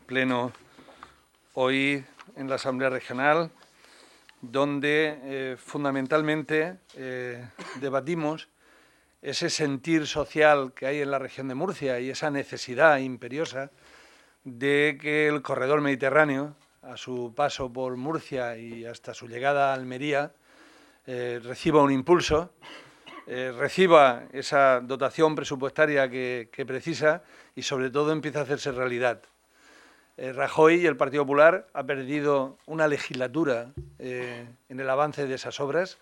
pleno hoy en la Asamblea Regional, donde fundamentalmente debatimos ese sentir social que hay en la región de Murcia y esa necesidad imperiosa de que el corredor mediterráneo, a su paso por Murcia y hasta su llegada a Almería, reciba un impulso, reciba esa dotación presupuestaria que precisa y sobre todo empiece a hacerse realidad. Rajoy y el Partido Popular ha perdido una legislatura en el avance de esas obras.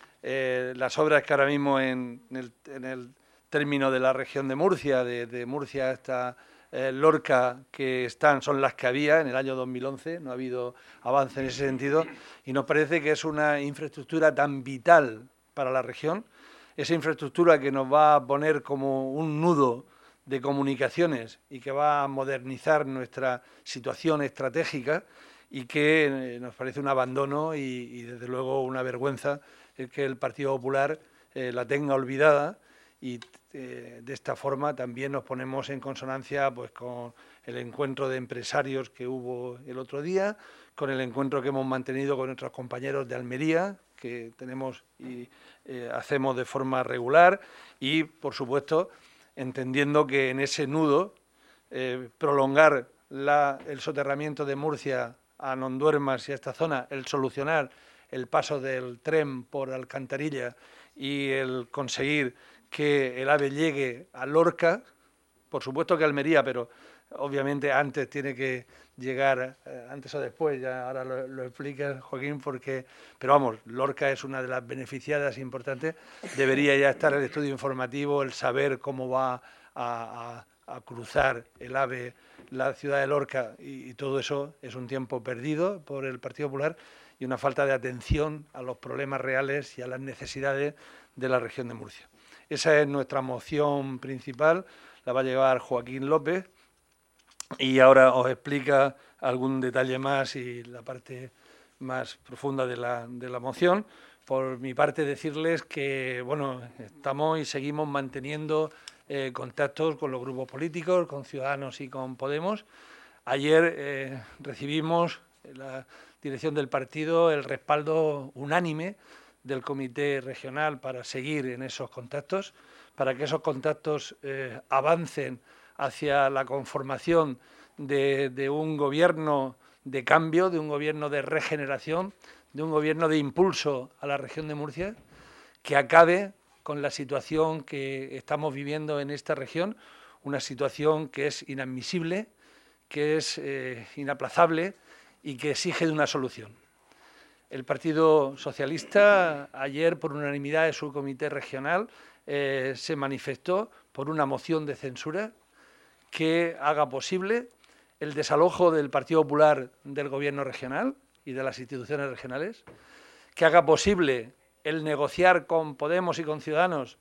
Las obras que ahora mismo en el término de la región de Murcia, de Murcia hasta Lorca, que son las que había en el año 2011, no ha habido avance en ese sentido, y nos parece que es una infraestructura tan vital para la región, esa infraestructura que nos va a poner como un nudo de comunicaciones y que va a modernizar nuestra situación estratégica y que nos parece un abandono y desde luego una vergüenza el que el Partido Popular la tenga olvidada y de esta forma también nos ponemos en consonancia pues con el encuentro de empresarios que hubo el otro día, con el encuentro que hemos mantenido con nuestros compañeros de Almería, que tenemos y hacemos de forma regular y, por supuesto, entendiendo que en ese nudo prolongar el soterramiento de Murcia a Nonduermas y a esta zona, el solucionar el paso del tren por Alcantarilla y el conseguir que el AVE llegue a Lorca, por supuesto que a Almería, pero obviamente antes tiene que llegar, antes o después, ya ahora lo explica Joaquín, pero vamos, Lorca es una de las beneficiadas importantes, debería ya estar el estudio informativo, el saber cómo va a cruzar el AVE la ciudad de Lorca y todo eso es un tiempo perdido por el Partido Popular y una falta de atención a los problemas reales y a las necesidades de la región de Murcia. Esa es nuestra moción principal, la va a llevar Joaquín López y ahora os explica algún detalle más y la parte más profunda de la moción. Por mi parte decirles que bueno, estamos y seguimos manteniendo contactos con los grupos políticos, con Ciudadanos y con Podemos. Ayer recibimos la dirección del partido el respaldo unánime del Comité Regional para seguir en esos contactos, para que esos contactos avancen hacia la conformación de un gobierno de cambio, de un gobierno de regeneración, de un gobierno de impulso a la región de Murcia, que acabe con la situación que estamos viviendo en esta región, una situación que es inadmisible, que es inaplazable y que exige de una solución. El Partido Socialista ayer, por unanimidad de su comité regional, se manifestó por una moción de censura que haga posible el desalojo del Partido Popular del Gobierno regional y de las instituciones regionales, que haga posible el negociar con Podemos y con Ciudadanos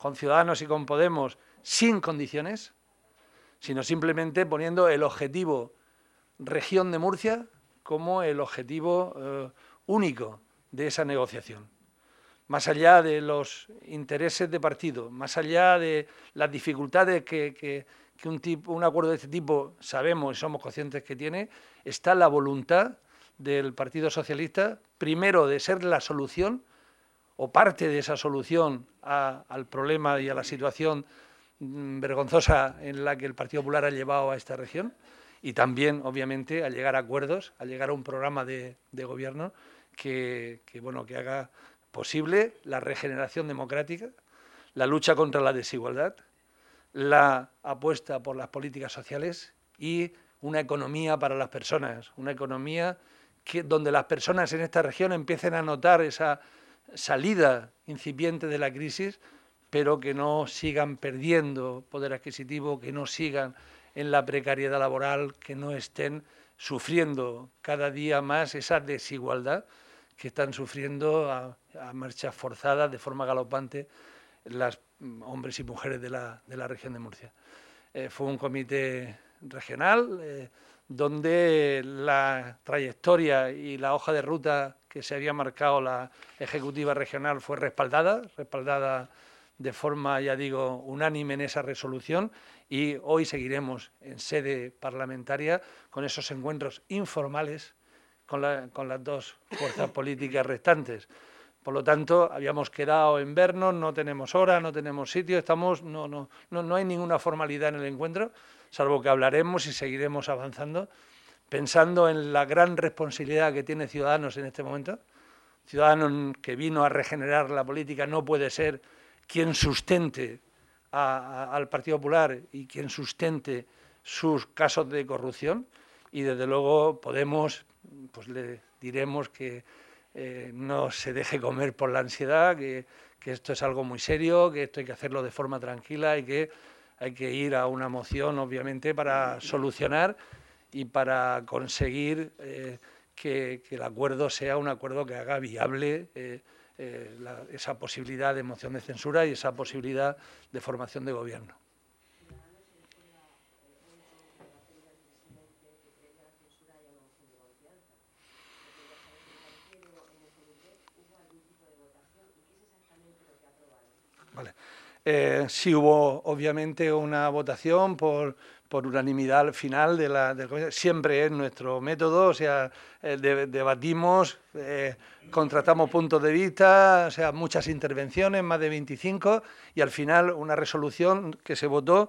y con Podemos sin condiciones, sino simplemente poniendo el objetivo región de Murcia como el objetivo único de esa negociación. Más allá de los intereses de partido, más allá de las dificultades que un acuerdo de este tipo sabemos y somos conscientes que tiene, está la voluntad del Partido Socialista, primero de ser la solución o parte de esa solución al problema y a la situación vergonzosa en la que el Partido Popular ha llevado a esta región y también, obviamente, a llegar a acuerdos, a llegar a un programa de gobierno que haga posible la regeneración democrática, la lucha contra la desigualdad, la apuesta por las políticas sociales y una economía para las personas, una economía donde las personas en esta región empiecen a notar esa salida incipiente de la crisis, pero que no sigan perdiendo poder adquisitivo, que no sigan en la precariedad laboral, que no estén sufriendo cada día más esa desigualdad que están sufriendo a marchas forzadas de forma galopante los hombres y mujeres de la región de Murcia. Fue un comité regional donde la trayectoria y la hoja de ruta que se había marcado la ejecutiva regional fue respaldada de forma, ya digo, unánime en esa resolución, y hoy seguiremos en sede parlamentaria con esos encuentros informales con las dos fuerzas políticas restantes. Por lo tanto, habíamos quedado en vernos, no tenemos hora, no tenemos sitio, no hay ninguna formalidad en el encuentro, salvo que hablaremos y seguiremos avanzando, pensando en la gran responsabilidad que tiene Ciudadanos en este momento. Ciudadanos que vino a regenerar la política no puede ser quien sustente al Partido Popular y quien sustente sus casos de corrupción, y desde luego Podemos, pues le diremos que no se deje comer por la ansiedad, que esto es algo muy serio, que esto hay que hacerlo de forma tranquila y que hay que ir a una moción, obviamente, para solucionar y para conseguir que el acuerdo sea un acuerdo que haga viable esa posibilidad de moción de censura y esa posibilidad de formación de gobierno. Vale. Sí hubo, obviamente, una votación por unanimidad al final del comité. Siempre es nuestro método, o sea, debatimos, contrastamos puntos de vista, o sea, muchas intervenciones, más de 25, y al final una resolución que se votó,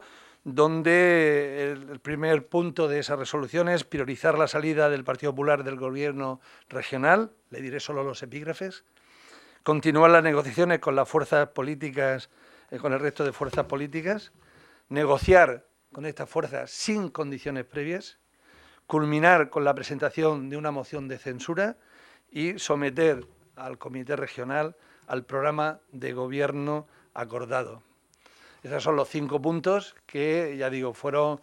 donde el primer punto de esa resolución es priorizar la salida del Partido Popular del gobierno regional, le diré solo los epígrafes, continuar las negociaciones con las fuerzas políticas, con el resto de fuerzas políticas, negociar con estas fuerzas sin condiciones previas, culminar con la presentación de una moción de censura y someter al Comité Regional al programa de gobierno acordado. Esos son los 5 puntos que, ya digo, fueron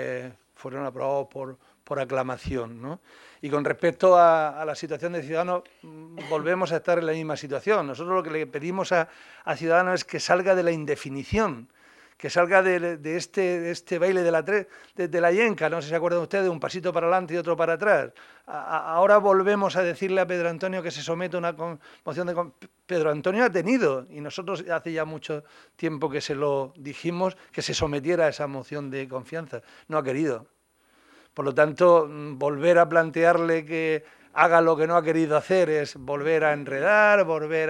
aprobados por aclamación, ¿no? Y con respecto a la situación de Ciudadanos, volvemos a estar en la misma situación. Nosotros lo que le pedimos a Ciudadanos es que salga de la indefinición, que salga de este baile de la yenca, no sé si se acuerdan ustedes, de un pasito para adelante y otro para atrás. Ahora volvemos a decirle a Pedro Antonio que se someta a una moción de... Pedro Antonio ha tenido, y nosotros hace ya mucho tiempo que se lo dijimos, que se sometiera a esa moción de confianza. No ha querido. Por lo tanto, volver a plantearle que haga lo que no ha querido hacer es volver a enredar, volver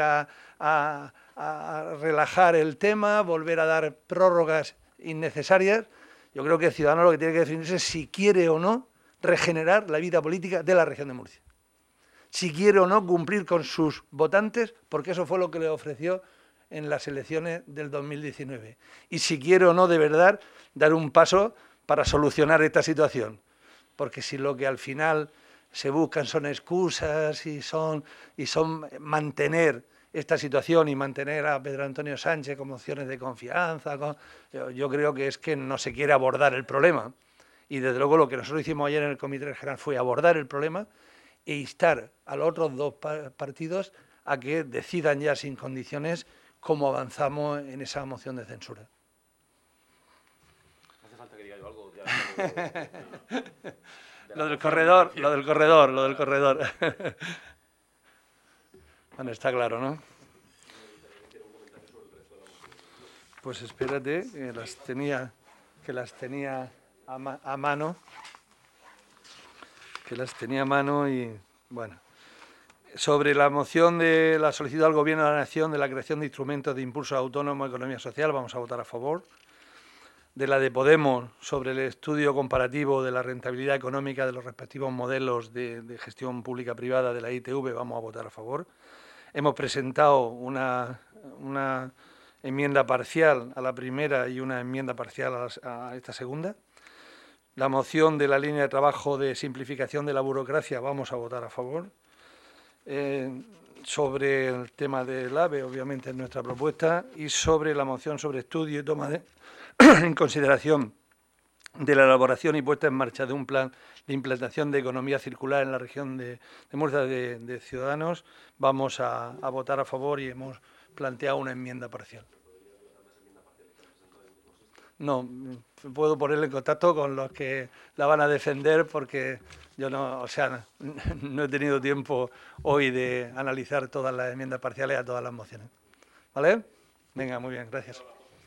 a relajar el tema, volver a dar prórrogas innecesarias. Yo creo que el ciudadano lo que tiene que definirse es si quiere o no regenerar la vida política de la región de Murcia. Si quiere o no cumplir con sus votantes, porque eso fue lo que le ofreció en las elecciones del 2019. Y si quiere o no de verdad dar un paso para solucionar esta situación. Porque si lo que al final se buscan son excusas y son mantener esta situación y mantener a Pedro Antonio Sánchez con mociones de confianza, yo creo que es que no se quiere abordar el problema. Y desde luego lo que nosotros hicimos ayer en el Comité Regional fue abordar el problema e instar a los otros dos partidos a que decidan ya sin condiciones cómo avanzamos en esa moción de censura. ¿Hace falta que diga yo algo? Lo del corredor. Bueno, está claro, ¿no? Pues espérate, que las tenía a mano. Y, bueno, sobre la moción de la solicitud al Gobierno de la Nación de la creación de instrumentos de impulso autónomo a la economía social, vamos a votar a favor. De la de Podemos sobre el estudio comparativo de la rentabilidad económica de los respectivos modelos de gestión pública-privada de la ITV, vamos a votar a favor. Hemos presentado una enmienda parcial a la primera y una enmienda parcial a esta segunda. La moción de la línea de trabajo de simplificación de la burocracia, vamos a votar a favor. Sobre el tema del AVE, obviamente es nuestra propuesta, y sobre la moción sobre estudio y toma en consideración de la elaboración y puesta en marcha de un plan de implantación de economía circular en la región de Murcia de Ciudadanos, vamos a votar a favor y hemos planteado una enmienda parcial. No, puedo ponerle en contacto con los que la van a defender porque yo no he tenido tiempo hoy de analizar todas las enmiendas parciales a todas las mociones. ¿Vale? Venga, muy bien, gracias.